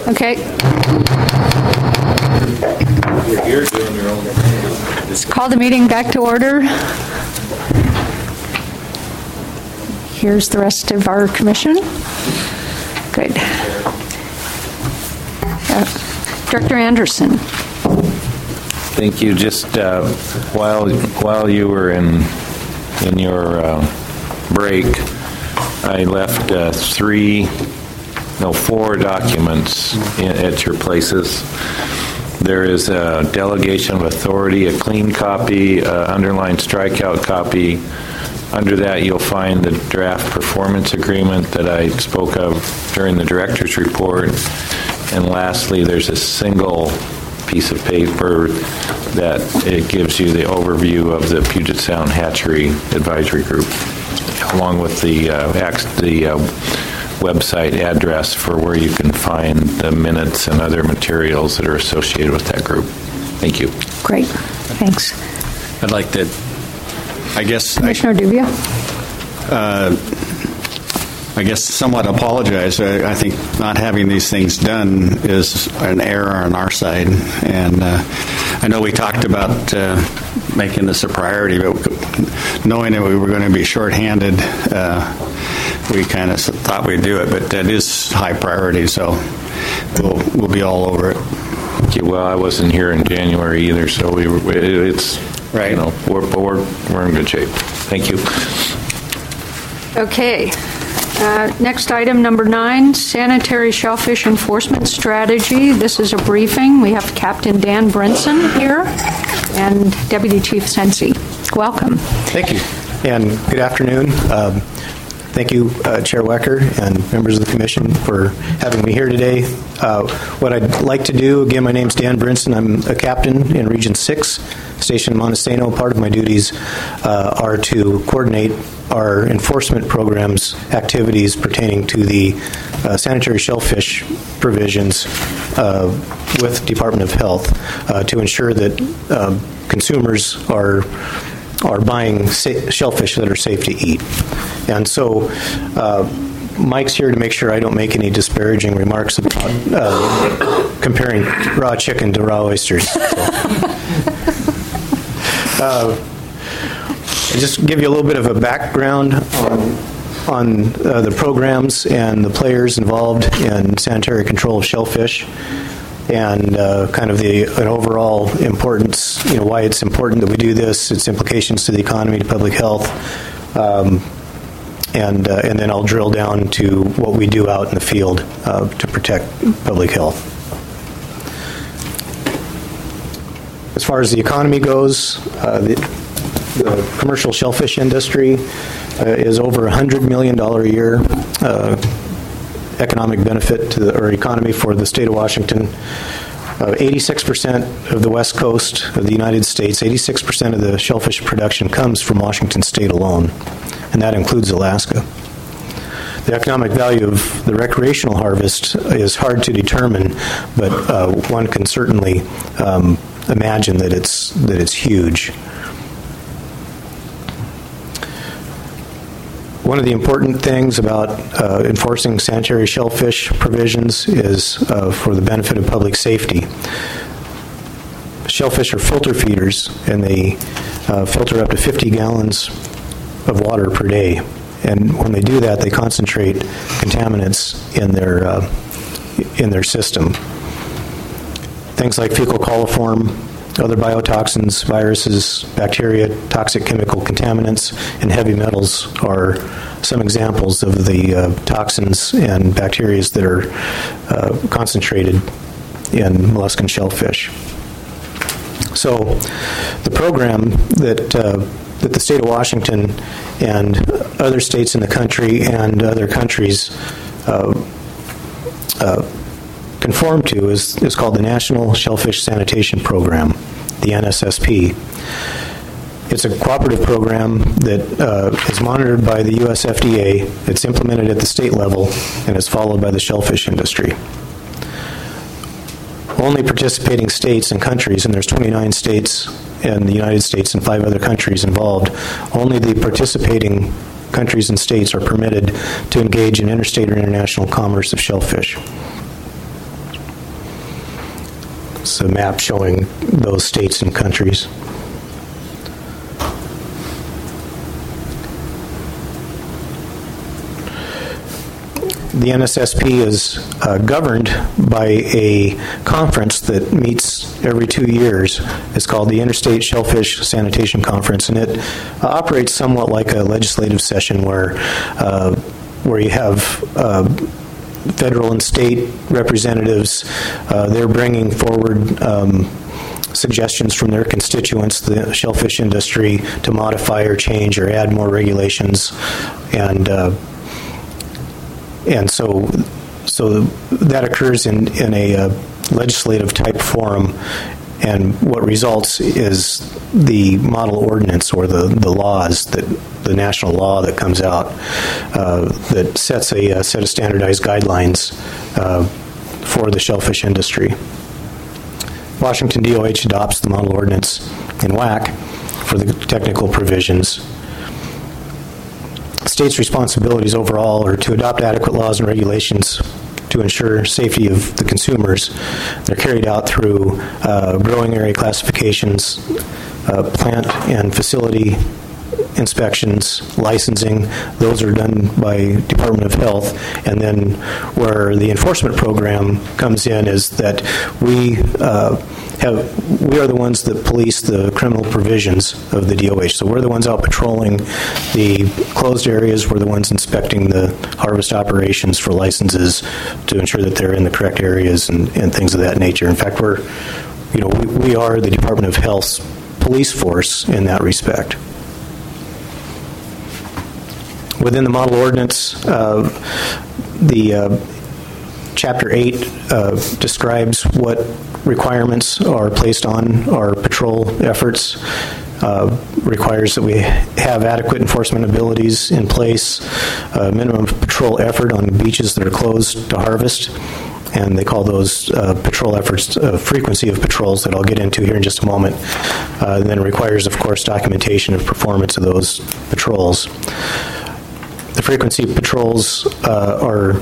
Okay. You're doing your own. Let's call the meeting back to order. Here's the rest of our commission. Good. Director Anderson. Thank you. Just while you were in your break, I left 4 documents at your places. There is a delegation of authority, a clean copy, underlined strikeout copy. Under that, you'll find the draft performance agreement that I spoke of during the director's report. And lastly, there's a single piece of paper that it gives you the overview of the Puget Sound Hatchery Advisory Group, along with the website address for where you can find the minutes and other materials that are associated with that group. Thank you. Great. Thanks. I'd like to, I guess... Commissioner Dubia? I guess somewhat apologize. I think not having these things done is an error on our side. And I know we talked about making this a priority, but knowing that we were going to be shorthanded, we kind of thought we'd do it. But that is high priority, so we'll be all over it. Okay, well, I wasn't here in January either, so it's right. We're in good shape. Thank you. Okay. Next item, number 9, sanitary shellfish enforcement strategy. This is a briefing. We have Captain Dan Brinson here and Deputy Chief Sensi. Welcome. Thank you, and good afternoon. Thank you, Chair Wecker and members of the Commission for having me here today. What I'd like to do, again, my name's Dan Brinson. I'm a captain in Region 6, stationed in Montesano. Part of my duties are to coordinate our enforcement programs, activities pertaining to the sanitary shellfish provisions with Department of Health to ensure that consumers are buying shellfish that are safe to eat. And so Mike's here to make sure I don't make any disparaging remarks about comparing raw chicken to raw oysters. So, just give you a little bit of a background on the programs and the players involved in sanitary control of shellfish, and kind of an overall importance, why it's important that we do this, its implications to the economy, to public health, and then I'll drill down to what we do out in the field to protect public health. As far as the economy goes, the commercial shellfish industry is over $100 million a year economic benefit to our economy for the state of Washington. 86% of the west coast of the United States, 86% of the shellfish production comes from Washington state alone, and that includes Alaska. The economic value of the recreational harvest is hard to determine, but one can certainly imagine that it's huge. One of the important things about enforcing sanitary shellfish provisions is for the benefit of public safety. Shellfish are filter feeders, and they filter up to 50 gallons of water per day. And when they do that, they concentrate contaminants in their system. Things like fecal coliform, other biotoxins, viruses, bacteria, toxic chemical contaminants, and heavy metals are some examples of the toxins and bacteria that are concentrated in molluscan shellfish. So the program that the state of Washington and other states in the country and other countries conform to is called the National Shellfish Sanitation Program, the NSSP. It's a cooperative program that is monitored by the U.S. FDA. It's implemented at the state level and is followed by the shellfish industry. Only participating states and countries, and there's 29 states in the United States and 5 other countries involved, only the participating countries and states are permitted to engage in interstate or international commerce of shellfish. It's a map showing those states and countries. The NSSP is governed by a conference that meets every 2 years. It's called the Interstate Shellfish Sanitation Conference, and it operates somewhat like a legislative session where you have federal and state representatives. They're bringing forward suggestions from their constituents, the shellfish industry, to modify or change or add more regulations, and so that occurs in a legislative type forum, and what results is the model ordinance or the laws, that the national law that comes out that sets a set of standardized guidelines for the shellfish industry. Washington DOH adopts the model ordinance in WAC for the technical provisions. States' responsibilities overall are to adopt adequate laws and regulations to ensure safety of the consumers. They're carried out through growing area classifications, plant and facility inspections, licensing. Those are done by Department of Health. And then where the enforcement program comes in is that we are the ones that police the criminal provisions of the DOH. So we're the ones out patrolling the closed areas. We're the ones inspecting the harvest operations for licenses to ensure that they're in the correct areas and things of that nature. In fact, we are the Department of Health's police force in that respect. Within the model ordinance, the Chapter 8 describes what requirements are placed on our patrol efforts, requires that we have adequate enforcement abilities in place, minimum patrol effort on beaches that are closed to harvest, and they call those patrol efforts frequency of patrols that I'll get into here in just a moment. And then it requires, of course, documentation of performance of those patrols. The frequency of patrols are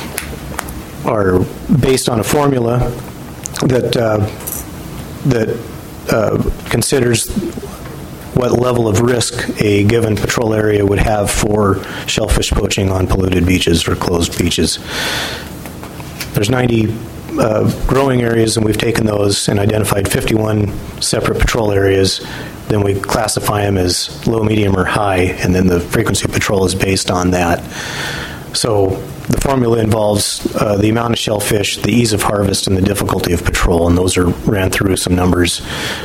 based on a formula that considers what level of risk a given patrol area would have for shellfish poaching on polluted beaches or closed beaches. There's 90 growing areas, and we've taken those and identified 51 separate patrol areas. Then we classify them as low, medium, or high, and then the frequency of patrol is based on that. So the formula involves the amount of shellfish, the ease of harvest, and the difficulty of patrol, and those are ran through some numbers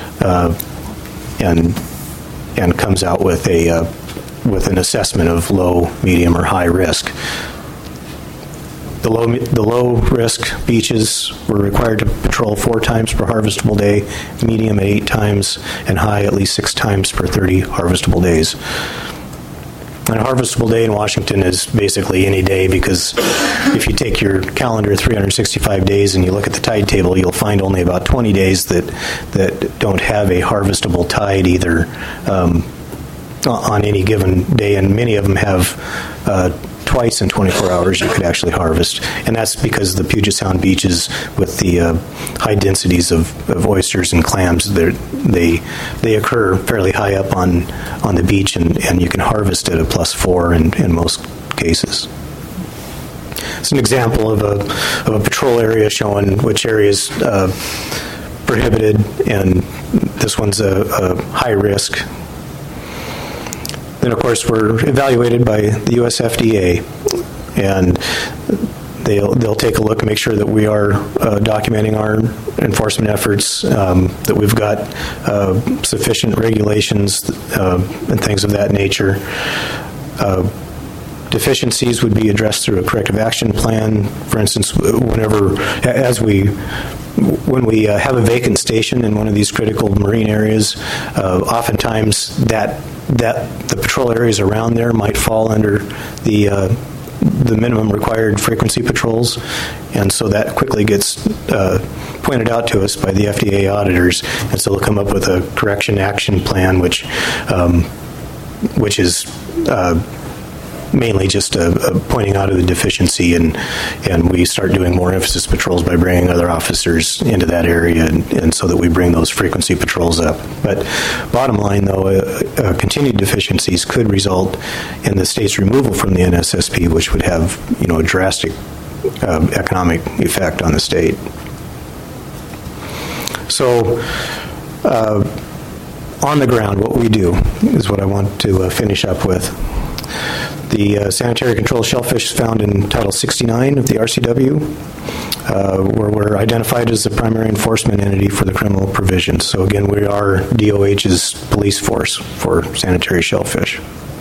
and comes out with an assessment of low, medium, or high risk. The low risk beaches were required to patrol 4 times per harvestable day, medium at 8 times, and high at least 6 times per 30 harvestable days. And a harvestable day in Washington is basically any day, because if you take your calendar 365 days and you look at the tide table, you'll find only about 20 days that don't have a harvestable tide either on any given day, and many of them have twice in 24 hours you could actually harvest. And that's because the Puget Sound beaches with the high densities of oysters and clams, they occur fairly high up on the beach, and you can harvest at a +4 in most cases. It's an example of a patrol area showing which areas prohibited, and this one's a high risk. Then, of course, we're evaluated by the U.S. FDA, and they'll take a look and make sure that we are documenting our enforcement efforts, that we've got sufficient regulations and things of that nature. Deficiencies would be addressed through a corrective action plan. For instance, when we have a vacant station in one of these critical marine areas, oftentimes that the patrol areas around there might fall under the minimum required frequency patrols, and so that quickly gets pointed out to us by the FDA auditors, and so they'll come up with a correction action plan, which is mainly just pointing out of the deficiency, and we start doing more emphasis patrols by bringing other officers into that area, and so that we bring those frequency patrols up. But bottom line, though, continued deficiencies could result in the state's removal from the NSSP, which would have, a drastic economic effect on the state. So, on the ground, what we do is what I want to finish up with. The sanitary control shellfish found in Title 69 of the RCW, where we're identified as the primary enforcement entity for the criminal provisions. So again, we are DOH's police force for sanitary shellfish.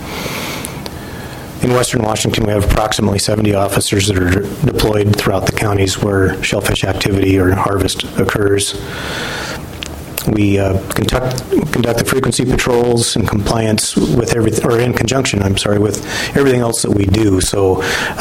In Western Washington, we have approximately 70 officers that are deployed throughout the counties where shellfish activity or harvest occurs. We conduct the frequency patrols in compliance with everything, or in conjunction, with everything else that we do. So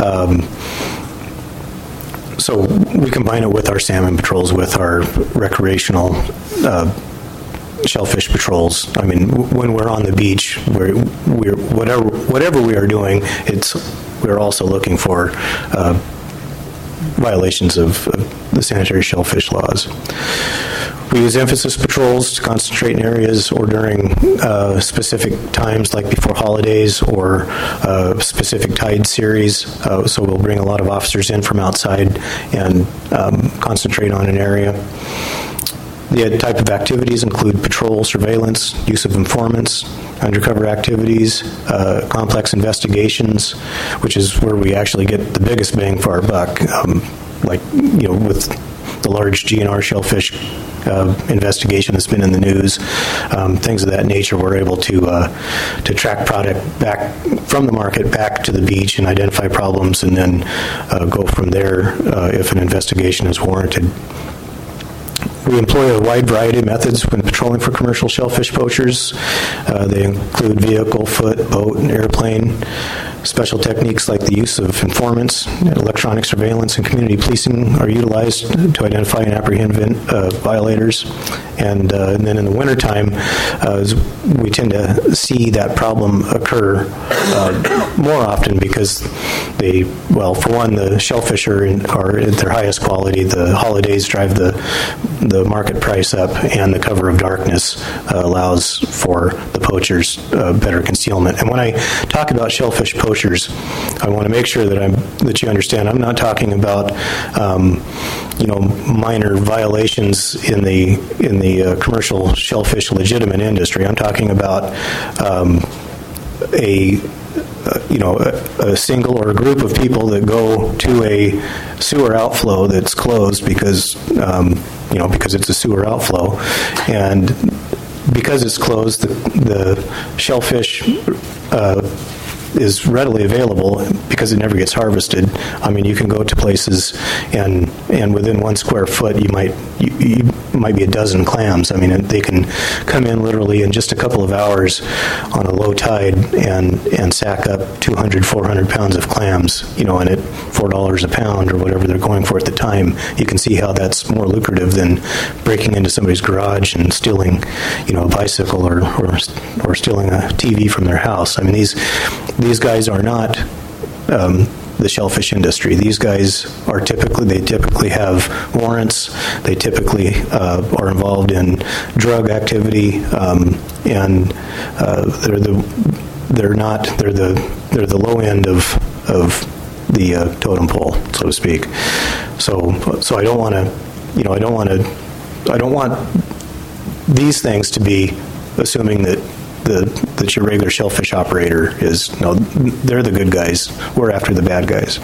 we combine it with our salmon patrols, with our recreational shellfish patrols. I mean, when we're on the beach, we're whatever we are doing, we're also looking for violations of the sanitary shellfish laws. We use emphasis patrols to concentrate in areas or during specific times, like before holidays or specific tide series. So we'll bring a lot of officers in from outside and concentrate on an area. The type of activities include patrol, surveillance, use of informants, undercover activities, complex investigations, which is where we actually get the biggest bang for our buck, with the large GNR shellfish investigation that's been in the news, things of that nature. We're able to track product back from the market back to the beach and identify problems, and then go from there if an investigation is warranted. We employ a wide variety of methods when patrolling for commercial shellfish poachers. They include vehicle, foot, boat, and airplane. Special techniques like the use of informants, electronic surveillance, and community policing are utilized to identify and apprehend violators. And then in the wintertime, we tend to see that problem occur more often because for one, the shellfish are at their highest quality. The holidays drive the market price up, and the cover of darkness allows for the poachers better concealment. And when I talk about shellfish poachers, I want to make sure that you understand. I'm not talking about minor violations in the commercial shellfish legitimate industry. I'm talking about a single or a group of people that go to a sewer outflow that's closed because it's a sewer outflow, and because it's closed, the shellfish is readily available because it never gets harvested. I mean, you can go to places and within 1 square foot you might be a dozen clams. I mean, they can come in literally in just a couple of hours on a low tide and sack up 200, 400 pounds of clams, and at $4 a pound or whatever they're going for at the time, you can see how that's more lucrative than breaking into somebody's garage and stealing, a bicycle or stealing a TV from their house. I mean, these guys are not the shellfish industry. These guys typically have warrants. They typically are involved in drug activity, and they're the low end of the totem pole, so to speak. So I don't want these things to be assuming that your regular shellfish operator is, they're the good guys. We're after the bad guys.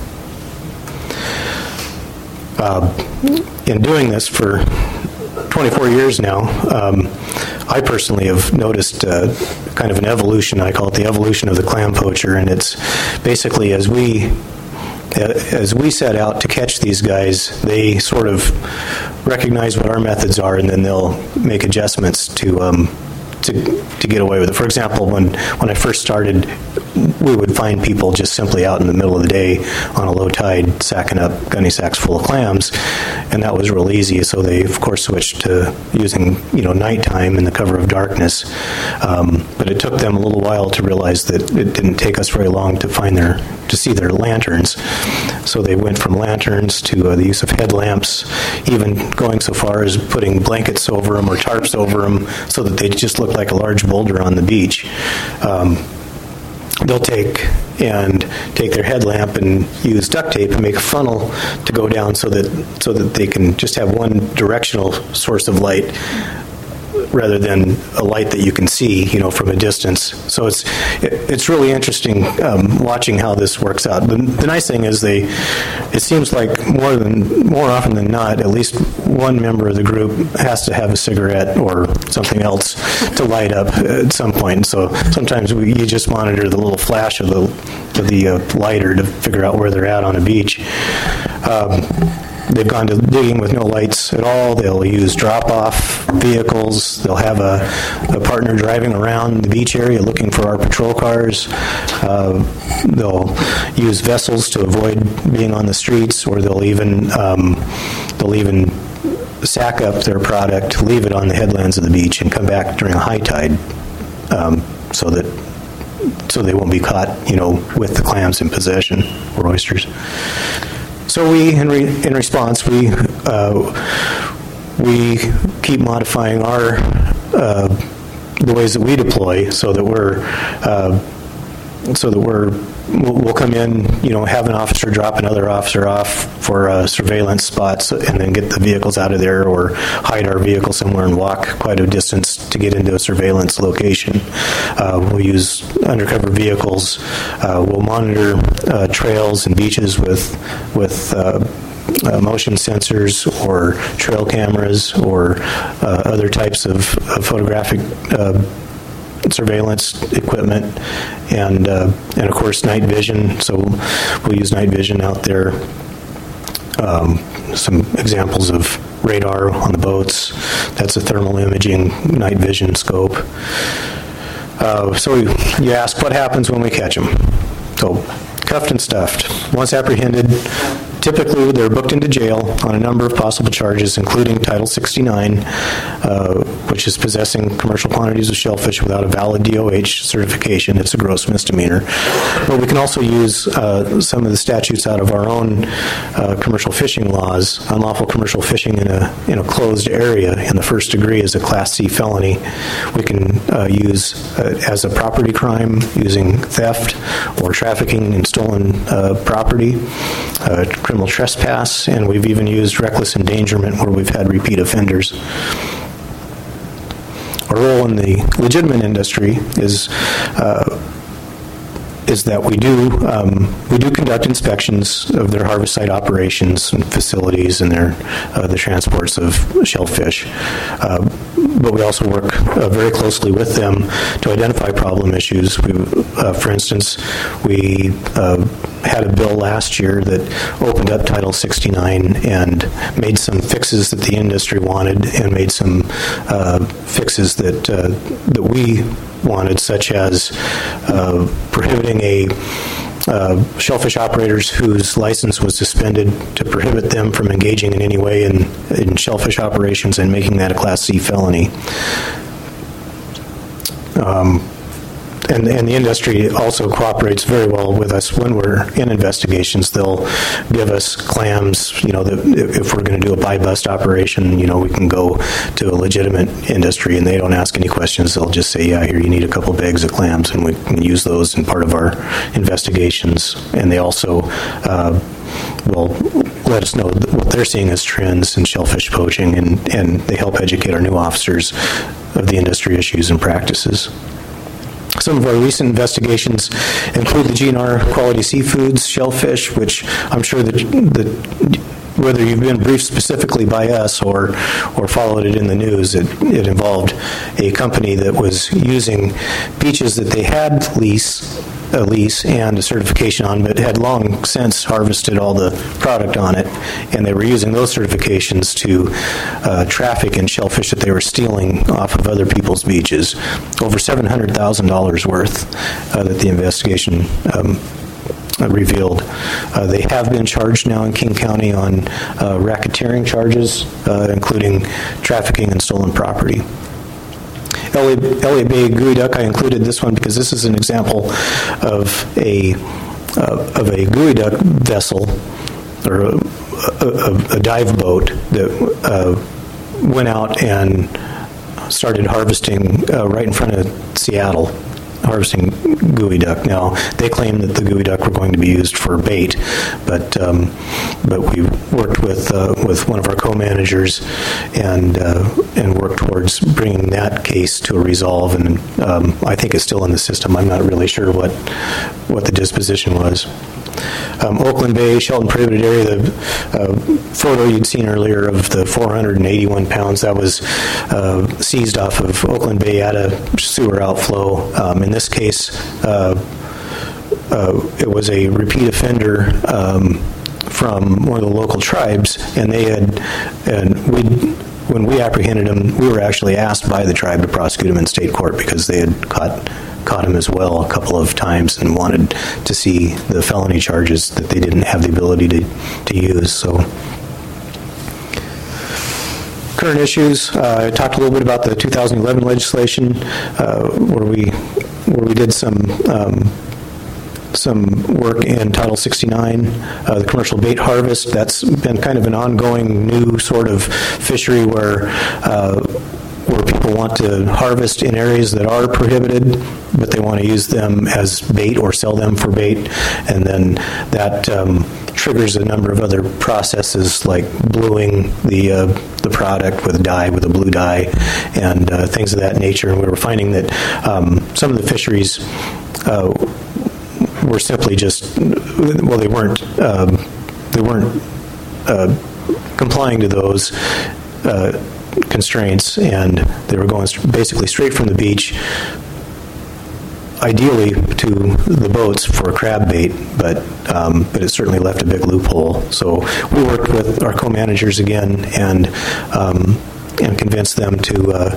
In doing this for 24 years now, I personally have noticed kind of an evolution. I call it the evolution of the clam poacher, and it's basically as we set out to catch these guys, they sort of recognize what our methods are, and then they'll make adjustments to get away with it. For example, when I first started we would find people just simply out in the middle of the day on a low tide sacking up gunny sacks full of clams, and that was real easy. So they, of course, switched to using nighttime in the cover of darkness. But it took them a little while to realize that it didn't take us very long to see their lanterns. So they went from lanterns to the use of headlamps, even going so far as putting blankets over them or tarps over them so that they just look like a large boulder on the beach. They'll take their headlamp and use duct tape and make a funnel to go down so that they can just have one directional source of light rather than a light that you can see, from a distance. So it's really interesting watching how this works out. The nice thing is it seems like more often than not, at least one member of the group has to have a cigarette or something else to light up at some point. So sometimes you just monitor the little flash of the lighter to figure out where they're at on a beach. They've gone to digging with no lights at all. They'll use drop-off vehicles. They'll have a partner driving around the beach area looking for our patrol cars. They'll use vessels to avoid being on the streets, or they'll even sack up their product, leave it on the headlands of the beach, and come back during a high tide, so they won't be caught, with the clams in possession or oysters. So in response, we keep modifying the ways that we deploy so that we'll come in, have an officer drop another officer off for surveillance spots and then get the vehicles out of there, or hide our vehicle somewhere and walk quite a distance to get into a surveillance location. We'll use undercover vehicles. We'll monitor trails and beaches with motion sensors or trail cameras or other types of photographic surveillance equipment, and of course night vision. So we'll use night vision out there. Some examples of radar on the boats. That's a thermal imaging night vision scope. So you ask, what happens when we catch them? So cuffed and stuffed. Once apprehended, typically they're booked into jail on a number of possible charges, including Title 69, which is possessing commercial quantities of shellfish without a valid DOH certification. It's a gross misdemeanor. But we can also use some of the statutes out of our own commercial fishing laws. Unlawful commercial fishing in a closed area in the first degree is a Class C felony. We can use as a property crime using theft or trafficking in stolen property, criminal trespass, and we've even used reckless endangerment where we've had repeat offenders. Our role in the legitimate industry is that we do conduct inspections of their harvest site operations and facilities and the transports of shellfish. But we also work very closely with them to identify problem issues. For instance, we had a bill last year that opened up Title 69 and made some fixes that the industry wanted, and made some fixes that we wanted, such as prohibiting shellfish operators whose license was suspended, to prohibit them from engaging in any way in shellfish operations and making that a Class C felony. And the industry also cooperates very well with us when we're in investigations. They'll give us clams, that if we're going to do a buy-bust operation, we can go to a legitimate industry and they don't ask any questions. They'll just say, yeah, here, you need a couple bags of clams, and we can use those in part of our investigations. And they also will let us know what they're seeing as trends in shellfish poaching, and they help educate our new officers of the industry issues and practices. Some of our recent investigations include the GNR Quality Seafoods shellfish, which I'm sure that whether you've been briefed specifically by us or followed it in the news, it involved a company that was using beaches that they had leased a lease and a certification on, but had long since harvested all the product on it, and they were using those certifications to traffic in shellfish that they were stealing off of other people's beaches. Over $700,000 worth that the investigation revealed. They have been charged now in King County on racketeering charges, including trafficking and stolen property. Elliott Bay Geoduck, I included this one because this is an example of a geoduck vessel, or a dive boat that went out and started harvesting right in front of Seattle, harvesting geoduck. Now, they claim that the geoduck were going to be used for bait, but we worked with one of our co-managers and worked towards bringing that case to a resolve. And I think it's still in the system. I'm not really sure what the disposition was. Oakland Bay, Shelton Prohibited Area, the photo you'd seen earlier of the 481 pounds, that was seized off of Oakland Bay at a sewer outflow. In this case, it was a repeat offender from one of the local tribes, and when we apprehended him, we were actually asked by the tribe to prosecute him in state court because they had caught him as well a couple of times and wanted to see the felony charges that they didn't have the ability to use. So, current issues. I talked a little bit about the 2011 legislation, where we did some work in Title 69, the commercial bait harvest. That's been kind of an ongoing new sort of fishery where people want to harvest in areas that are prohibited, but they want to use them as bait or sell them for bait, and then that triggers a number of other processes like bluing the product with a blue dye, and things of that nature. And we were finding that some of the fisheries were simply just, well, they weren't complying to those constraints, and they were going basically straight from the beach, ideally to the boats for crab bait, but it certainly left a big loophole. So we worked with our co-managers again and convinced them to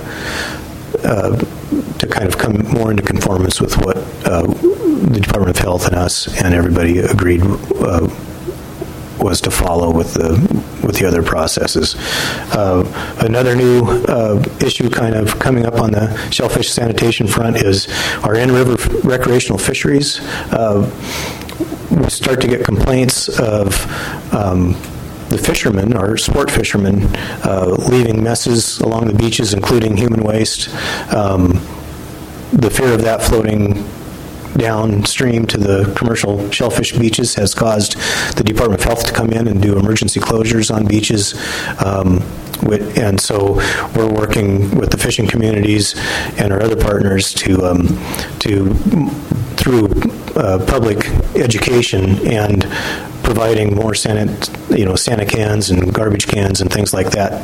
kind of come more into conformance with what the Department of Health and us and everybody agreed was to follow with the other processes. Another new issue kind of coming up on the shellfish sanitation front is our in-river recreational fisheries. We start to get complaints of the fishermen, our sport fishermen, leaving messes along the beaches, including human waste. The fear of that floating downstream to the commercial shellfish beaches has caused the Department of Health to come in and do emergency closures on beaches. And so we're working with the fishing communities and our other partners to through public education and providing more Santa cans and garbage cans and things like that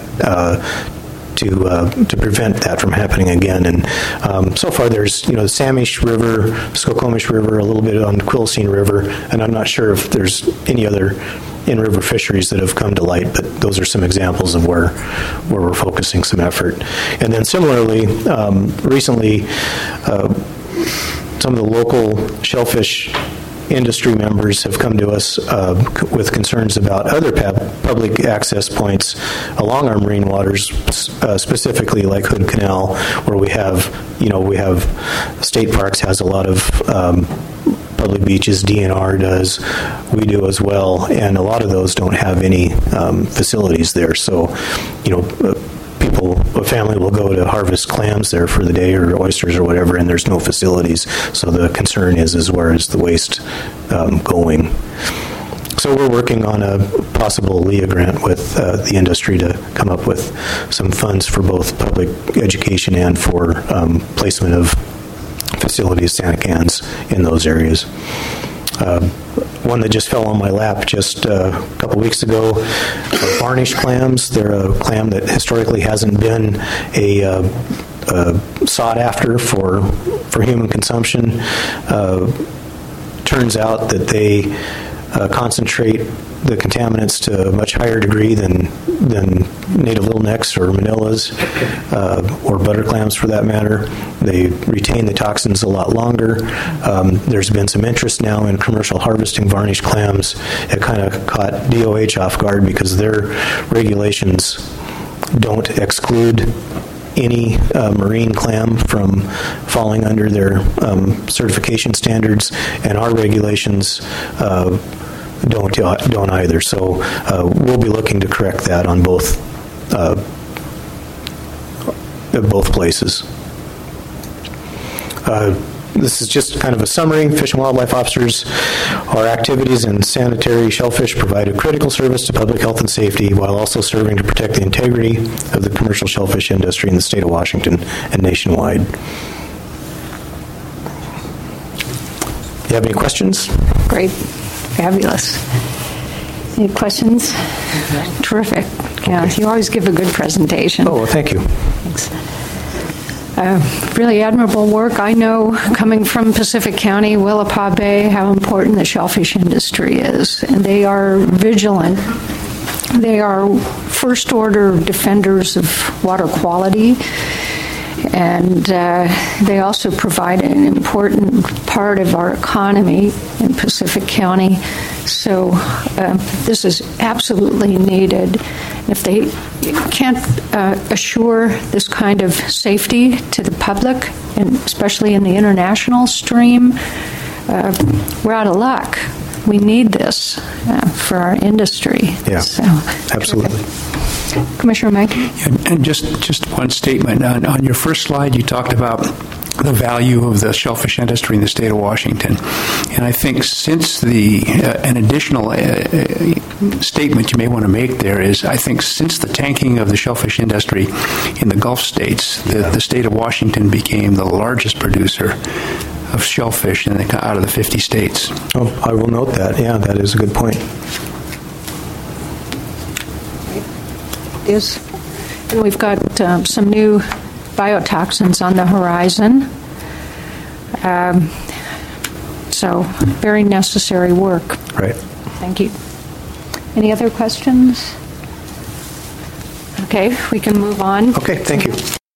to prevent that from happening again. And so far there's, the Samish River, Skokomish River, a little bit on Quilcene River, and I'm not sure if there's any other in-river fisheries that have come to light, but those are some examples of where we're focusing some effort. And then similarly, recently, some of the local shellfish industry members have come to us with concerns about other public access points along our marine waters, specifically like Hood Canal, where we have state parks has a lot of public beaches. DNR does, we do as well, and a lot of those don't have any facilities there. So, a family will go to harvest clams there for the day or oysters or whatever, and there's no facilities. So the concern is where is the waste going? So we're working on a possible LEA grant with the industry to come up with some funds for both public education and for placement of facilities, Santa cans in those areas. One that just fell on my lap just a couple weeks ago, varnish clams. They're a clam that historically hasn't been sought after for human consumption. turns out that they concentrate the contaminants to a much higher degree than native little necks or manillas or butter clams for that matter. They retain the toxins a lot longer. There's been some interest now in commercial harvesting varnished clams. It kind of caught DOH off guard because their regulations don't exclude any marine clam from falling under their certification standards, and our regulations don't either. So we'll be looking to correct that on both places. This is just kind of a summary. Fish and Wildlife Officers, our activities in sanitary shellfish provide a critical service to public health and safety while also serving to protect the integrity of the commercial shellfish industry in the state of Washington and nationwide. You have any questions? Great. Fabulous. Any questions? Terrific. Yeah, you always give a good presentation. Oh, well, thank you. Thanks. Really admirable work. I know, coming from Pacific County, Willapa Bay, how important the shellfish industry is. And they are vigilant. They are first-order defenders of water quality. And they also provide an important part of our economy in Pacific County. So this is absolutely needed. If they can't assure this kind of safety to the public, and especially in the international stream, we're out of luck. We need this for our industry. Yeah, so, absolutely. Commissioner Mike? And just one statement. On your first slide, you talked about the value of the shellfish industry in the state of Washington. And I think since an additional statement you may want to make there is, I think since the tanking of the shellfish industry in the Gulf states, the state of Washington became the largest producer of shellfish out of the 50 states. Oh, I will note that. Yeah, that is a good point. Is, and we've got some new biotoxins on the horizon. So very necessary work. Right. Thank you. Any other questions? Okay, we can move on. Okay, thank you.